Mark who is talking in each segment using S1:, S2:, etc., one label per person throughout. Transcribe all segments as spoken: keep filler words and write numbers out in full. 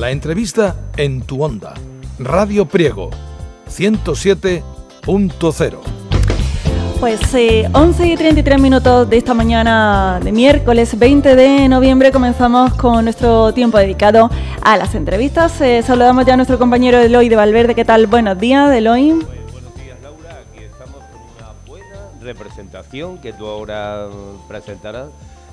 S1: La entrevista en tu onda. Radio Priego, ciento siete punto cero.
S2: Pues eh, once y treinta y tres minutos de esta mañana de miércoles veinte de noviembre comenzamos con nuestro tiempo dedicado a las entrevistas. Eh, saludamos ya a nuestro compañero Eloy de Valverde. ¿Qué tal? Buenos días, Eloy.
S3: Pues, buenos días, Laura. Aquí estamos con una buena representación que tú ahora presentarás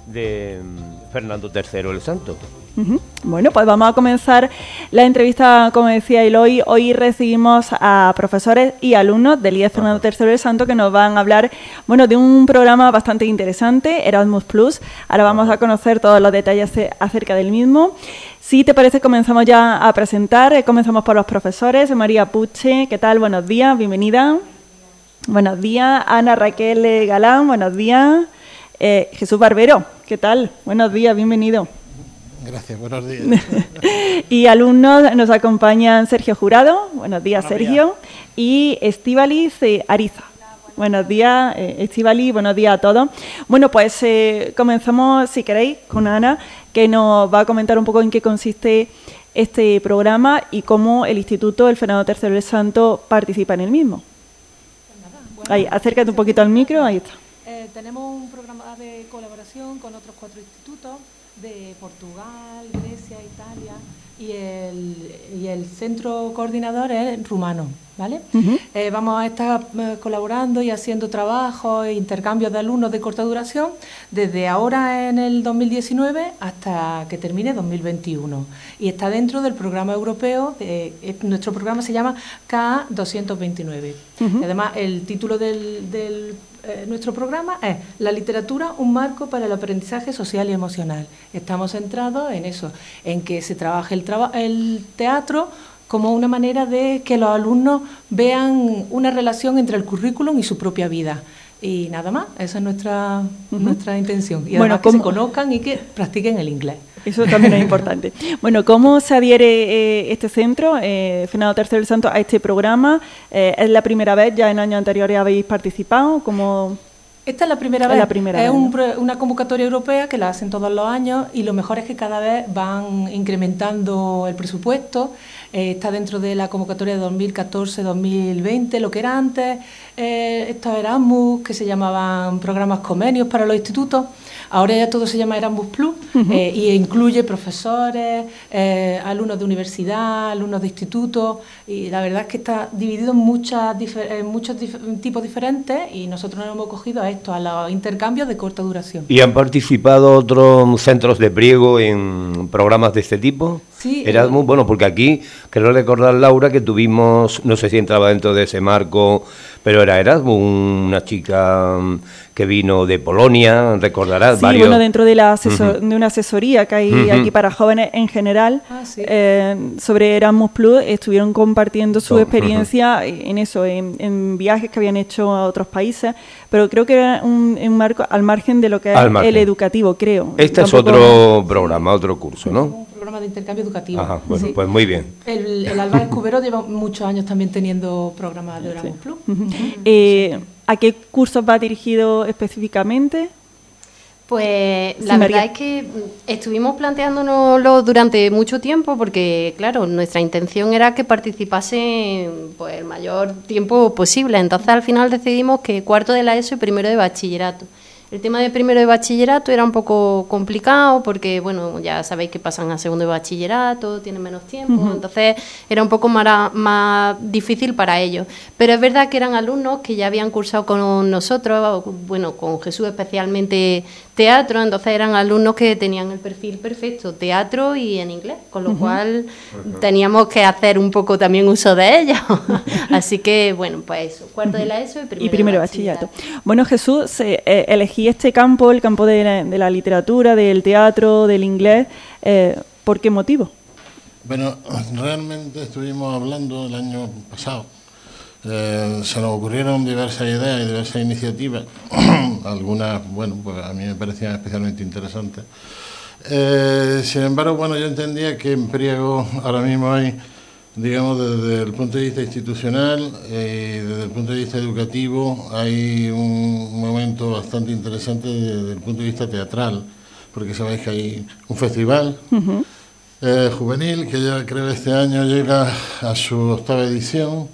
S3: de Fernando tercero el Santo.
S2: Uh-huh. Bueno, pues vamos a comenzar la entrevista, como decía Eloy. Hoy recibimos a profesores y alumnos del I E Fernando tercero el Santo que nos van a hablar, bueno, de un programa bastante interesante, Erasmus Plus. Ahora vamos a conocer todos los detalles acerca del mismo. Si te parece, comenzamos ya a presentar. Comenzamos por los profesores. María Puche, ¿qué tal? Buenos días, bienvenida. Buenos días. Ana Raquel Galán, buenos días. Eh, Jesús Barbero, ¿qué tal? Buenos días, bienvenido.
S4: Gracias, buenos días.
S2: Y alumnos nos acompañan Sergio Jurado, buenos días, buenos Sergio, días. Y Estíbaliz eh, Ariza. Hola, buenos días, eh, Estíbaliz, buenos días a todos. Bueno, pues eh, comenzamos, si queréis, con Ana, que nos va a comentar un poco en qué consiste este programa y cómo el Instituto El Fernando tercero el Santo participa en el mismo.
S5: Pues nada, bueno,
S2: ahí, acércate un poquito al micro, ahí está.
S5: Eh, tenemos un programa de colaboración con otros cuatro institutos de Portugal, Grecia, Italia y el, y el centro coordinador es rumano, ¿vale? Uh-huh. Eh, vamos a estar eh, colaborando y haciendo trabajos e intercambios de alumnos de corta duración desde ahora en el dos mil diecinueve hasta que termine dos mil veintiuno y está dentro del programa europeo, de, eh, nuestro programa se llama K A doscientos veintinueve. Uh-huh. Y además el título del, del Eh, nuestro programa es La literatura, un marco para el aprendizaje social y emocional. Estamos centrados en eso, en que se trabaje el, traba el teatro como una manera de que los alumnos vean una relación entre el currículum y su propia vida. Y nada más, esa es nuestra, uh-huh. nuestra intención. Y además bueno, que se conozcan y que practiquen el inglés.
S2: Eso también es importante. Bueno, ¿cómo se adhiere eh, este centro, eh, Fernando tercero el Santo, a este programa? Eh, ¿Es la primera vez? ¿Ya en años anteriores habéis participado? ¿Cómo...?
S5: Esta es la primera
S2: es
S5: vez.
S2: La primera
S5: es
S2: vez,
S5: un,
S2: ¿no?
S5: una convocatoria europea que la hacen todos los años y lo mejor es que cada vez van incrementando el presupuesto. Eh, está dentro de la convocatoria de dos mil catorce dos mil veinte, lo que era antes eh, estos Erasmus, que se llamaban programas convenios para los institutos. Ahora ya todo se llama Erasmus Plus uh-huh. eh, y incluye profesores, eh, alumnos de universidad, alumnos de institutos, y la verdad es que está dividido en, muchas, en muchos dif- tipos diferentes y nosotros nos hemos cogido a esto, a los intercambios de corta duración.
S3: ¿Y han participado otros centros de Priego en programas de este tipo?
S5: Sí.
S3: Erasmus, eh, bueno, porque aquí, creo recordar, Laura, que tuvimos, no sé si entraba dentro de ese marco, pero era Erasmus, una chica que vino de Polonia, recordarás.
S2: Sí,
S3: varios...
S2: bueno, dentro de, la asesor- uh-huh. de una asesoría que hay uh-huh. aquí para jóvenes en general,
S5: ah, sí.
S2: eh, sobre Erasmus Plus, estuvieron compartiendo su oh, experiencia uh-huh. en eso, en, en viajes que habían hecho a otros países, pero creo que era un, un marco al margen de lo que es el educativo, creo.
S3: Este Tampoco... es otro programa, otro curso, ¿no?
S5: Un programa de intercambio educativo.
S3: Ajá, bueno,
S5: sí.
S3: pues muy bien.
S5: El, el Álvarez Cubero lleva muchos años también teniendo programas de Erasmus sí. Plus.
S2: Uh-huh. Uh-huh. Eh, ¿A qué cursos va dirigido específicamente?
S6: Pues
S2: sí,
S6: la
S2: María.
S6: verdad es que estuvimos planteándonoslo durante mucho tiempo porque, claro, nuestra intención era que participase pues, el mayor tiempo posible. Entonces, al final decidimos que cuarto de la ESO y primero de bachillerato. El tema de primero de bachillerato era un poco complicado porque, bueno, ya sabéis que pasan a segundo de bachillerato, tienen menos tiempo, uh-huh. entonces era un poco más, más difícil para ellos. Pero es verdad que eran alumnos que ya habían cursado con nosotros, bueno, con Jesús especialmente teatro, entonces eran alumnos que tenían el perfil perfecto, teatro y en inglés, con lo uh-huh. cual uh-huh. teníamos que hacer un poco también uso de ellos. Así que, bueno, pues eso, cuarto uh-huh. de la ESO y primero,
S2: y primero
S6: de
S2: bachillerato.
S6: bachillerato.
S2: Bueno, Jesús, eh, eh, elegí este campo, el campo de la, de la literatura, del teatro, del inglés, eh, ¿por qué motivo?
S4: Bueno, realmente estuvimos hablando el año pasado. Eh, se nos ocurrieron diversas ideas y diversas iniciativas, algunas, bueno, pues a mí me parecían especialmente interesantes. Eh, sin embargo, bueno, yo entendía que en Priego ahora mismo hay, digamos, desde el punto de vista institucional y eh, desde el punto de vista educativo, hay un momento bastante interesante desde el punto de vista teatral, porque sabéis que hay un festival, uh-huh. eh, juvenil, que ya creo que este año llega a su octava edición,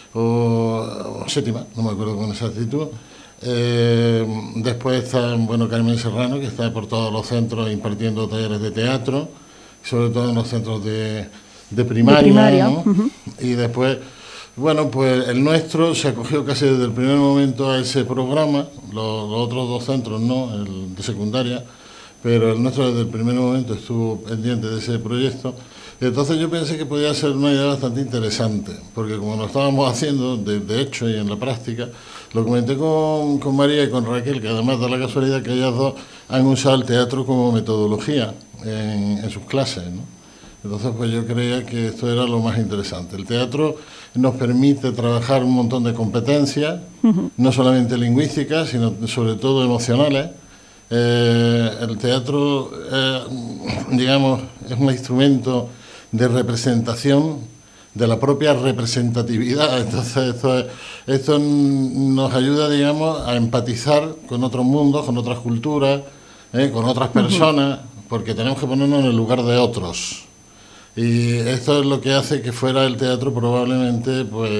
S4: o, o séptima, no me acuerdo con exactitud. Eh, después está, bueno, Carmen Serrano, que está por todos los centros impartiendo talleres de teatro, sobre todo en los centros de, de primaria,
S2: de primaria.
S4: ¿no? Uh-huh. Y después, bueno, pues el nuestro se acogió casi desde el primer momento a ese programa, los, los otros dos centros no, el de secundaria, pero el nuestro desde el primer momento estuvo pendiente de ese proyecto. Y entonces yo pensé que podía ser una idea bastante interesante, porque como lo estábamos haciendo, de, de hecho y en la práctica, lo comenté con, con María y con Raquel, que además da la casualidad que ellas dos han usado el teatro como metodología en, en sus clases, ¿no? Entonces pues yo creía que esto era lo más interesante. El teatro nos permite trabajar un montón de competencias, uh-huh. no solamente lingüísticas, sino sobre todo emocionales. Eh, el teatro, eh, digamos, es un instrumento de representación, de la propia representatividad. Entonces esto, es, esto nos ayuda, digamos, a empatizar con otros mundos, con otras culturas, eh, con otras personas, porque tenemos que ponernos en el lugar de otros. Y esto es lo que hace que fuera el teatro probablemente, pues,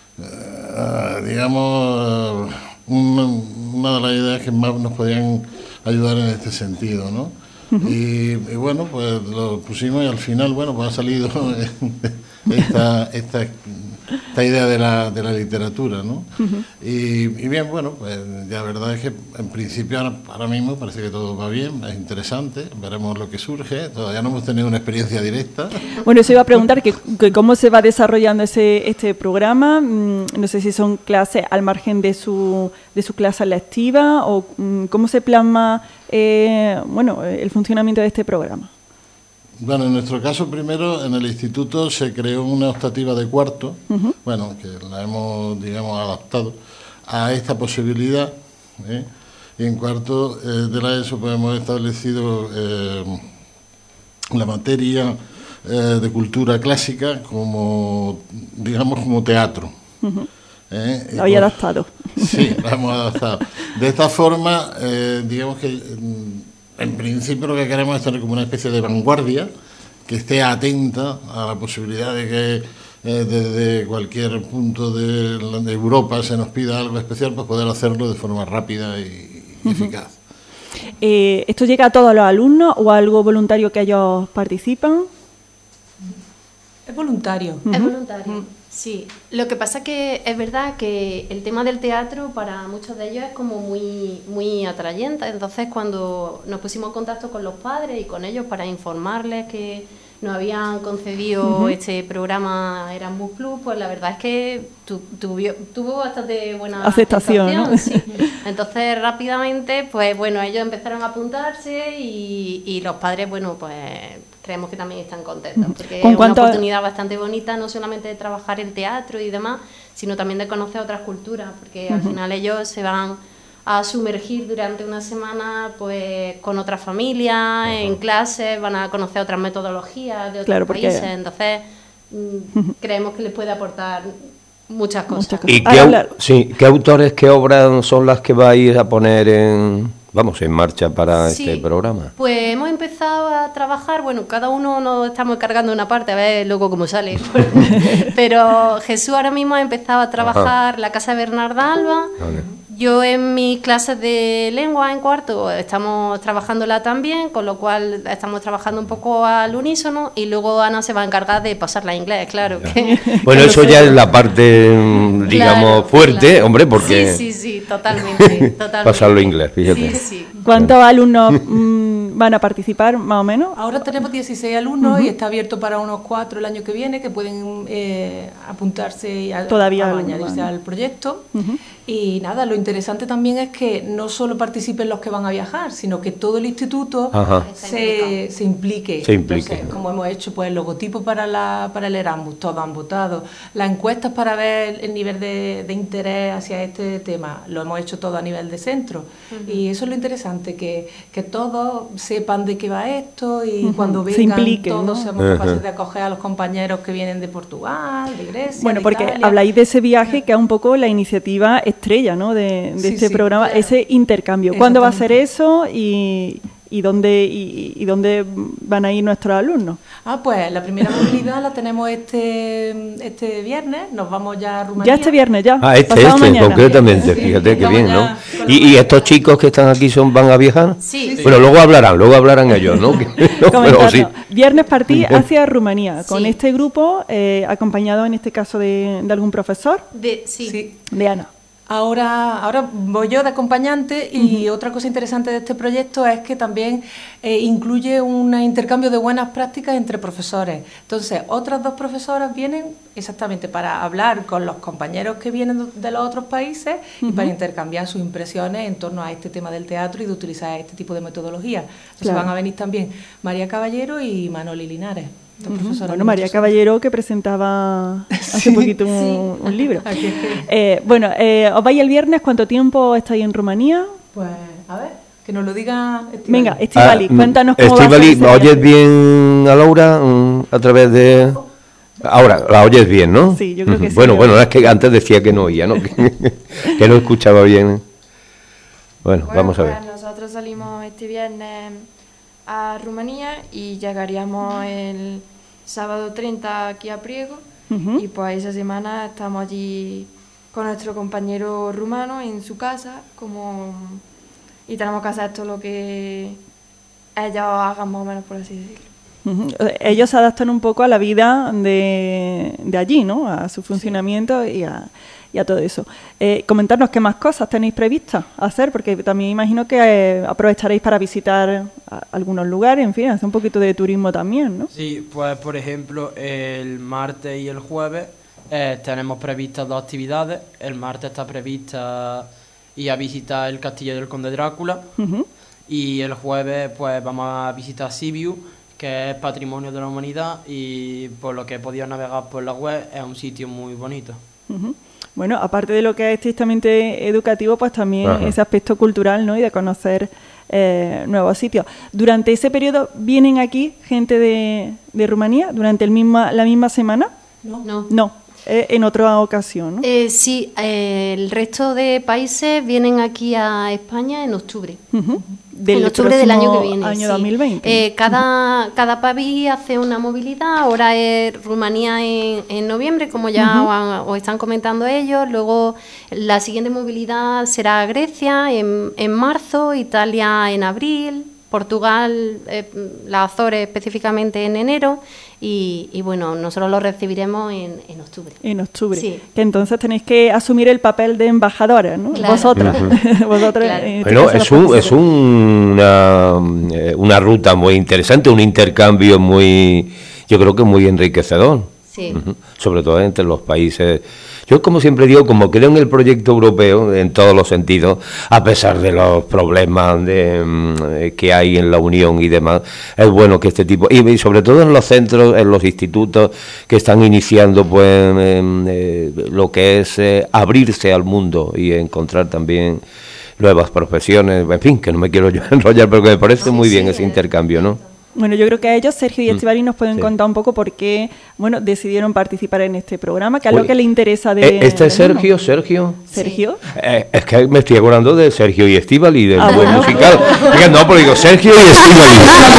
S4: eh, digamos, una, una de las ideas que más nos podían ayudar en este sentido, ¿no? Uh-huh. Y, y bueno, pues lo pusimos y al final, bueno, pues ha salido esta, esta, esta idea de la, de la literatura, ¿no? Uh-huh. y, y bien, bueno, pues la verdad es que en principio ahora, ahora mismo parece que todo va bien, es interesante, veremos lo que surge, todavía no hemos tenido una experiencia directa.
S2: Bueno, se iba a preguntar que, que cómo se va desarrollando ese este programa, no sé si son clases al margen de su, de su clase lectiva o cómo se plasma eh, bueno, el funcionamiento de este programa.
S4: Bueno, en nuestro caso, primero, en el instituto se creó una optativa de cuarto, uh-huh. bueno, que la hemos, digamos, adaptado a esta posibilidad, ¿eh? Y en cuarto eh, de la ESO pues, hemos establecido eh, la materia eh, de cultura clásica como, digamos, como teatro.
S2: Uh-huh. ¿Eh? Lo había pues, adaptado.
S4: Sí, lo hemos adaptado. De esta forma, eh, digamos que... En principio lo que queremos es tener como una especie de vanguardia que esté atenta a la posibilidad de que eh, desde cualquier punto de, de Europa se nos pida algo especial para poder hacerlo de forma rápida y, y uh-huh. eficaz.
S2: Eh, ¿Esto llega a todos los alumnos o a algo voluntario que ellos participan?
S5: Es voluntario.
S6: Uh-huh. Es voluntario. Uh-huh. Sí, lo que pasa que es verdad que el tema del teatro para muchos de ellos es como muy muy atrayente, entonces cuando nos pusimos en contacto con los padres y con ellos para informarles que nos habían concedido uh-huh. este programa Erasmus Plus, pues la verdad es que tu, tuvo, tuvo bastante buena
S2: aceptación,
S6: aceptación, ¿no? Sí. Entonces rápidamente, pues bueno, ellos empezaron a apuntarse y, y los padres, bueno, pues creemos que también están contentos, porque es una oportunidad bastante bonita, no solamente de trabajar el teatro y demás, sino también de conocer otras culturas, porque uh-huh. al final ellos se van a sumergir durante una semana pues con otras familias, uh-huh. en clases, van a conocer otras metodologías de otros claro, países, porque... entonces uh-huh. creemos que les puede aportar muchas cosas. Muchas cosas.
S3: ¿Y qué, au- sí, qué autores, qué obras son las que vais a poner en... vamos, en marcha para sí, este programa?
S6: Pues hemos empezado a trabajar, bueno, cada uno nos estamos encargando de una parte, a ver luego cómo sale. Pero Jesús ahora mismo ha empezado a trabajar Ajá. la Casa de Bernarda Alba. Vale. Yo en mis clases de lengua en cuarto estamos trabajándola también, con lo cual estamos trabajando un poco al unísono y luego Ana se va a encargar de pasarla a inglés, claro. Que,
S3: bueno,
S6: que
S3: eso ya es la parte, digamos, claro, fuerte, claro. hombre, porque...
S6: Sí, sí, sí, totalmente, totalmente.
S3: Pasarlo a inglés, fíjate.
S6: Sí, sí.
S2: ¿Cuántos alumnos mmm, van a participar, más o menos?
S5: Ahora tenemos dieciséis alumnos uh-huh. y está abierto para unos cuatro el año que viene, que pueden eh, apuntarse y a,
S2: Todavía
S5: a añadirse al proyecto. Uh-huh. Y nada, lo interesante también es que no solo participen los que van a viajar, sino que todo el instituto se, se implique.
S3: Se implique.
S5: Entonces, como hemos hecho, pues el logotipo para, la, para el Erasmus, todos han votado. Las encuestas para ver el nivel de, de interés hacia este tema, lo hemos hecho todo a nivel de centro. Uh-huh. Y eso es lo interesante, que, que todos sepan de qué va esto y uh-huh. cuando vengan todos ¿no? seamos uh-huh. capaces de acoger a los compañeros que vienen de Portugal, de Grecia,
S2: bueno,
S5: de
S2: porque
S5: Italia.
S2: Habláis de ese viaje que es un poco la iniciativa estrella, ¿no? de, de sí, este sí, programa, claro. ese intercambio. ¿Cuándo va a ser eso y, y dónde y, y dónde van a ir nuestros alumnos.
S5: Ah, pues la primera movilidad la tenemos este este viernes, nos vamos ya a Rumanía.
S2: Ya este viernes, ya.
S3: Ah, este,
S2: pasado
S3: este,
S2: mañana.
S3: concretamente,
S5: Sí,
S3: fíjate qué
S5: vamos
S3: bien, ¿no?
S5: ya con
S3: ¿Y,
S5: los-
S3: y estos chicos que están aquí son van a viajar?
S6: Sí.
S3: Bueno, luego hablarán, luego hablarán ellos, ¿no? Que- no, pero
S2: Comentarnos.
S3: sí.
S2: Viernes partí hacia Rumanía, con
S6: Sí.
S2: este grupo, eh, acompañado en este caso de, de algún profesor,
S6: De, sí.
S5: Sí.
S2: de Ana.
S5: Ahora, ahora voy yo de acompañante y otra cosa interesante de este proyecto es que también eh, incluye un intercambio de buenas prácticas entre profesores. Entonces, otras dos profesoras vienen exactamente para hablar con los compañeros que vienen de los otros países y para intercambiar sus impresiones en torno a este tema del teatro y de utilizar este tipo de metodología. Entonces
S2: Claro.
S5: van a venir también María Caballero y Manoli Linares. dos profesoras
S2: Bueno,
S5: muy
S2: María
S5: interesantes.
S2: Caballero, que presentaba hace poquito un, un libro.
S5: Aquí es que-
S2: Eh, bueno, eh, os vais el viernes, ¿cuánto tiempo estáis en Rumanía?
S5: Pues, a ver, que nos lo diga Estíbaliz.
S2: Venga, Estíbaliz,
S3: Ah,
S2: cuéntanos cómo va a ser
S3: Estíbaliz,
S2: ese
S3: ¿oyes
S2: viaje.
S3: bien a Laura mm, a través de...? Ahora, la oyes bien, ¿no?
S2: Sí, yo creo que
S3: Ujú.
S2: sí.
S3: Bueno, bueno, es que antes decía que no oía, ¿no? que, que no escuchaba bien. Bueno,
S7: Bueno,
S3: vamos a
S7: pues
S3: ver.
S7: nosotros salimos este viernes a Rumanía y llegaríamos el sábado treinta aquí a Priego.
S2: Ujú.
S7: Y pues esa semana estamos allí con nuestro compañero rumano en su casa, como y tenemos que hacer todo lo que ellos hagan más o menos, por así decirlo.
S2: Ujú. Eh, Ellos se adaptan un poco a la vida de, de allí, ¿no? A su funcionamiento y, a, y a todo eso. Eh, comentarnos qué más cosas tenéis previstas hacer, porque también imagino que eh, aprovecharéis para visitar a- algunos lugares, en fin, hacer un poquito de turismo también, ¿no?
S8: Sí, pues por ejemplo, el martes y el jueves eh, tenemos previstas dos actividades. El martes está prevista ir a visitar el castillo del Conde Drácula
S2: Ujú.
S8: y el jueves pues vamos a visitar Sibiu, que es patrimonio de la humanidad y por lo que he podido navegar por la web es un sitio muy bonito.
S2: Ujú. Bueno, aparte de lo que es estrictamente educativo, pues también
S3: Ajá.
S2: ese aspecto cultural, ¿no? Y de conocer eh, nuevos sitios. Durante ese periodo, ¿vienen aquí gente de, de Rumanía durante el misma, la misma semana?
S6: No.
S2: No, eh, en otra ocasión, ¿no?
S6: Eh, sí, eh, el resto de países vienen aquí a España en octubre.
S2: Ujú. Del
S6: en octubre del año que
S2: próximo
S6: viene.
S2: año
S6: sí.
S2: dos mil veinte.
S6: Eh, cada, cada país hace una movilidad. Ahora es Rumanía en, en noviembre, como ya os, han- os están comentando ellos. Luego la siguiente movilidad será Grecia en, en marzo, Italia en abril, Portugal, eh, las Azores específicamente en enero. Y, y bueno, nosotros lo recibiremos en, en octubre.
S2: En octubre.
S6: Sí.
S2: Que entonces tenéis que asumir el papel de embajadores, ¿no?
S6: Claro.
S2: Vosotras. Vosotras,
S6: Claro.
S2: en este
S3: Bueno,
S2: caso,
S3: es,
S2: los
S3: un, es
S2: profesores.
S3: una, eh, una ruta muy interesante, un intercambio muy, yo creo que muy enriquecedor.
S6: Sí.
S3: Ujú. Sobre todo entre los países. Yo, como siempre digo, como creo en el proyecto europeo en todos los sentidos, a pesar de los problemas de, mm, eh, que hay en la Unión y demás, es bueno que este tipo, y, y sobre todo en los centros, en los institutos que están iniciando pues em, eh, lo que es eh, abrirse al mundo y encontrar también nuevas profesiones, en fin, que no me quiero yo enrollar, pero que me parece muy bien ese intercambio, ¿no?
S2: Bueno, yo creo que a ellos, Sergio y
S3: Mm.
S2: Estíbaliz, nos pueden
S3: Sí.
S2: contar un poco por qué, bueno, decidieron participar en este programa, que es lo
S3: Uy,
S2: que le interesa de...
S3: Eh, ¿Este es
S2: del mundo.
S3: Sergio? ¿Sergio?
S2: Sergio.
S3: Eh, es que me estoy acordando de Sergio y Estíbaliz, del
S2: Ah,
S3: buen
S2: bueno.
S3: musical. Fíjate, no, pero digo Sergio y Estíbaliz.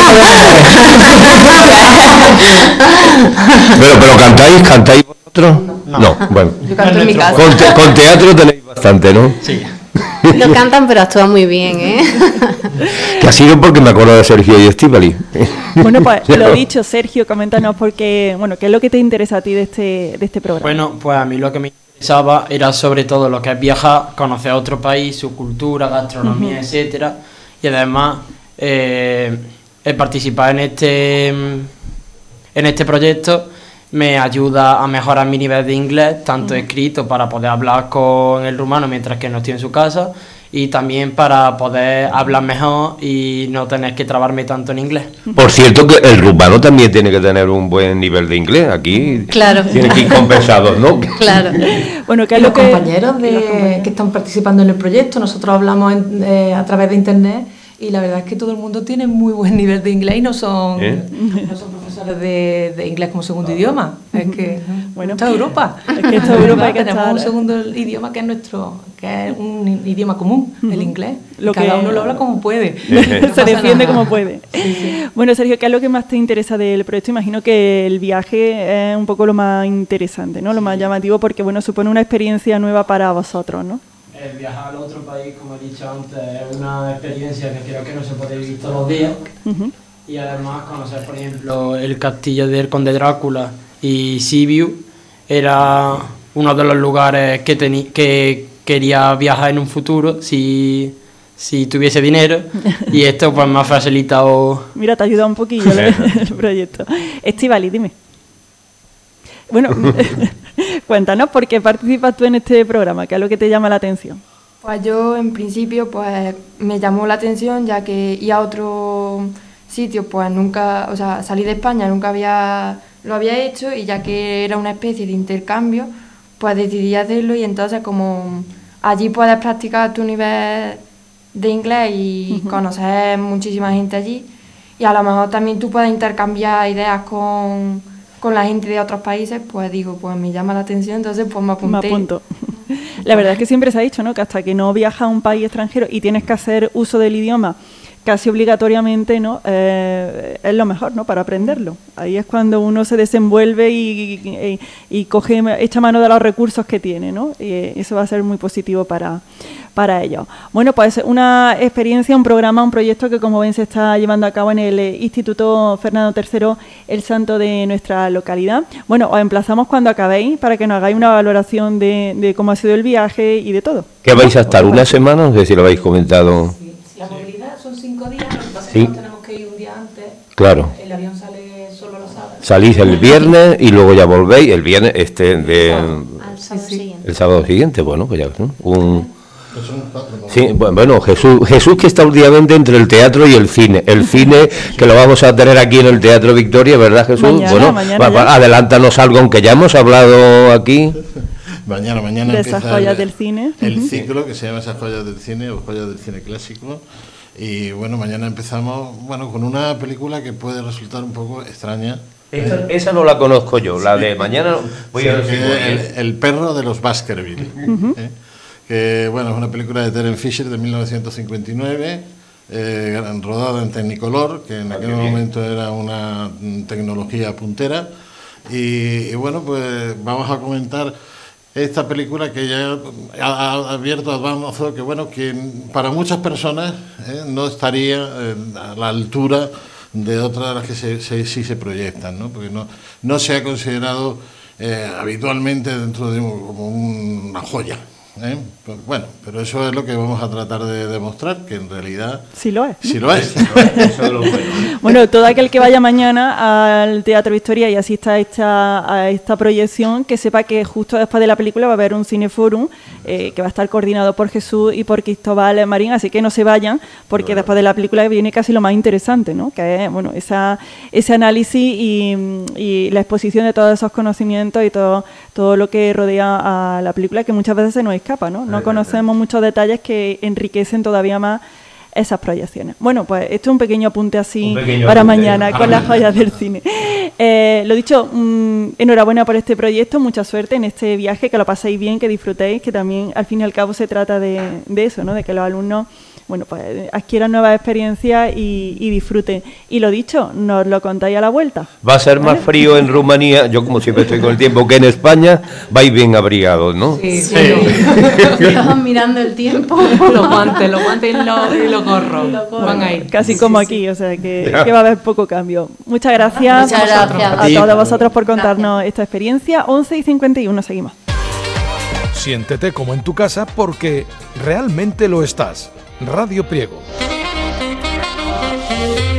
S3: pero, pero cantáis, cantáis vosotros. No, bueno.
S6: Yo canto en mi casa.
S3: Con, te- con teatro tenéis bastante, ¿no?
S8: Sí.
S6: No cantan, pero actúan muy bien, ¿eh?
S3: Que ha sido porque me acuerdo de Sergio y Estíbaliz.
S2: Bueno, pues lo dicho, Sergio, coméntanos porque, bueno, qué es lo que te interesa a ti de este, de este programa.
S8: Bueno, pues a mí lo que me interesaba era sobre todo lo que es viajar, conocer otro país, su cultura, gastronomía, etcétera, y además eh, el participar en este en este proyecto me ayuda a mejorar mi nivel de inglés, tanto escrito para poder hablar con el rumano mientras que no estoy en su casa, y también para poder hablar mejor y no tener que trabarme tanto en inglés.
S3: Por cierto, que el rumano también tiene que tener un buen nivel de inglés. Aquí
S6: Claro.
S3: tiene que ir compensado, ¿no?
S6: Claro.
S2: Bueno, ¿qué
S5: Y
S2: es lo
S5: los
S2: que...
S5: compañeros
S2: y
S5: de,
S2: los compañeros.
S5: que están participando en el proyecto, nosotros hablamos en- eh, a través de internet y la verdad es que todo el mundo tiene muy buen nivel de inglés y no son,
S3: ¿Eh?
S5: no son profesores de, de inglés como segundo idioma. Es que
S2: Bueno,
S5: esto es Europa.
S2: es que esto es Europa, hay que
S5: tenemos
S2: estar-
S5: un segundo idioma que es nuestro, que es un idioma común, el inglés.
S2: Lo
S5: Y cada
S2: que-
S5: uno lo habla como puede.
S2: Se
S5: No pasa
S2: defiende
S5: nada.
S2: como puede. Bueno, Sergio, ¿qué es lo que más te interesa del proyecto? Imagino que el viaje es un poco lo más interesante, ¿no? Lo más llamativo porque, bueno, supone una experiencia nueva para vosotros, ¿no?
S8: El viajar a otro país, como he dicho antes, es una experiencia que creo que no se puede vivir todos los días.
S2: Ujú.
S8: Y además conocer, por ejemplo, el castillo del Conde Drácula y Sibiu era uno de los lugares que, teni- que quería viajar en un futuro si, si tuviese dinero, y esto pues me ha facilitado.
S2: Mira, te ha ayudado un poquillo el, el proyecto. Estivali, dime. Bueno, cuéntanos por qué participas tú en este programa, qué es lo que te llama la atención.
S7: Pues yo en principio pues me llamó la atención, ya que ir a otro sitio pues nunca, o sea, salir de España nunca había lo había hecho, y ya que era una especie de intercambio, pues decidí hacerlo, y entonces como allí puedes practicar tu nivel de inglés y
S2: Ujú.
S7: conocer muchísima gente allí, y a lo mejor también tú puedes intercambiar ideas con, con la gente de otros países, pues digo, pues me llama la atención, entonces pues me
S2: Me
S7: apunté.
S2: apunto. La verdad es que siempre se ha dicho, ¿no?, que hasta que no viajas a un país extranjero y tienes que hacer uso del idioma casi obligatoriamente, ¿no?, eh, es lo mejor, ¿no?, para aprenderlo. Ahí es cuando uno se desenvuelve y, y, y coge, echa mano de los recursos que tiene, ¿no? Y eso va a ser muy positivo para, para ellos. Bueno, pues una experiencia, un programa, un proyecto que, como ven, se está llevando a cabo en el Instituto Fernando tercero, el santo de nuestra localidad. Bueno, os emplazamos cuando acabéis para que nos hagáis una valoración de, de cómo ha sido el viaje y de todo.
S3: ¿Qué vais a estar? ¿Una semana? No sé si lo habéis comentado.
S5: La movilidad son cinco días, lo que pasa es
S3: Sí.
S5: que nos tenemos que ir un día antes.
S3: Claro.
S5: El avión sale solo los sábados.
S3: Salís el viernes y luego ya volvéis el viernes este de
S6: Al sábado
S5: sí.
S6: siguiente.
S3: el sábado siguiente. Bueno, pues ya ¿no? un
S4: Pues son cuatro, ¿no?
S3: sí, bu- bueno, Jesús Jesús que está últimamente entre el teatro y el cine. El cine que lo vamos a tener aquí en el Teatro Victoria, ¿verdad, Jesús?
S2: Mañana,
S3: bueno,
S2: mañana
S3: va- va-
S2: ya.
S3: adelántanos algo, aunque ya hemos hablado aquí.
S4: Mañana, mañana
S2: De
S4: empieza
S2: esas joyas
S4: el,
S2: del cine.
S4: el
S2: Ujú.
S4: ciclo que se llama Esas joyas del cine o joyas del cine clásico. Y bueno, mañana empezamos bueno con una película que puede resultar un poco extraña.
S3: Esa, esa no la conozco yo, la de mañana voy
S4: Sí,
S3: a ver si
S4: que
S3: voy,
S4: el,
S3: ¿eh?
S4: el perro de los Baskerville. ¿eh? Que bueno, es una película de Terence Fisher de mil novecientos cincuenta y nueve, eh, rodada en Technicolor, que en
S3: Ah,
S4: aquel
S3: qué bien.
S4: momento era una mm, tecnología puntera. Y, y bueno, pues vamos a comentar esta película que ya ha, ha abierto a Advance, que bueno, que para muchas personas eh, no estaría eh, a la altura de otras de las que se, se- sí se proyectan, ¿no? Porque no, no se ha considerado eh, habitualmente dentro de un- como una joya. ¿eh? Pues bueno, pero eso es lo que vamos a tratar de demostrar, que en realidad
S2: Sí lo es.
S4: sí lo es.
S3: Eso es lo bueno.
S2: Bueno, todo aquel que vaya mañana al Teatro Victoria y asista a esta, a esta proyección, que sepa que justo después de la película va a haber un cineforum eh, que va a estar coordinado por Jesús y por Cristóbal Marín, así que no se vayan, porque después de la película viene casi lo más interesante, ¿no?, que es bueno esa, ese análisis y, y la exposición de todos esos conocimientos y todo, todo lo que rodea a la película, que muchas veces se nos escapa, ¿no? No conocemos muchos detalles que enriquecen todavía más esas proyecciones. Bueno, pues esto es un pequeño apunte así
S3: Un pequeño
S2: para
S3: apunte.
S2: mañana con las joyas del cine. Eh, lo dicho, mm, enhorabuena por este proyecto, mucha suerte en este viaje, que lo paséis bien, que disfrutéis, que también al fin y al cabo se trata de, de eso, ¿no?, de que los alumnos, bueno, pues adquieran nuevas experiencias y, y disfruten. Y lo dicho, nos lo contáis a la vuelta.
S3: Va a ser más frío en Rumanía, yo como siempre estoy con el tiempo, que en España. Vais bien abrigados, ¿no?
S5: Sí,
S6: Sí.
S5: bueno.
S6: Estaban mirando el tiempo.
S5: Los guantes, los guantes y los, y los gorros. Van a ir.
S2: Casi como aquí, o sea que, que va a haber poco cambio. Muchas gracias,
S6: Muchas gracias.
S2: a todos vosotros por contarnos esta experiencia. once y cincuenta y uno, seguimos.
S1: Siéntete como en tu casa porque realmente lo estás. Radio Priego.